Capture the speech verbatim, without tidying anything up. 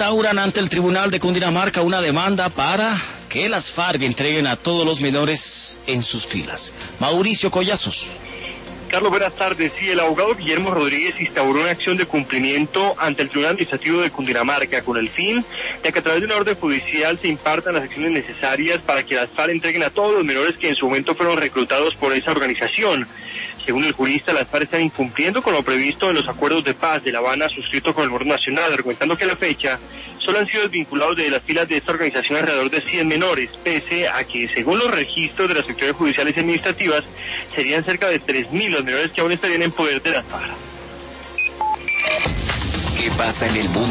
instauran ante el Tribunal de Cundinamarca una demanda para que las FARC entreguen a todos los menores en sus filas. Mauricio Collazos. Carlos, buenas tardes. Sí, el abogado Guillermo Rodríguez instauró una acción de cumplimiento ante el Tribunal Administrativo de Cundinamarca con el fin de que a través de una orden judicial se impartan las acciones necesarias para que las FARC entreguen a todos los menores que en su momento fueron reclutados por esa organización. Según el jurista, las FARC están incumpliendo con lo previsto en los acuerdos de paz de La Habana suscritos con el gobierno nacional, argumentando que a la fecha solo han sido desvinculados de las filas de esta organización alrededor de cien menores, pese a que, según los registros de las secciones judiciales y administrativas, serían cerca de tres mil los menores que aún estarían en poder de las FARC. ¿Qué pasa en el mundo?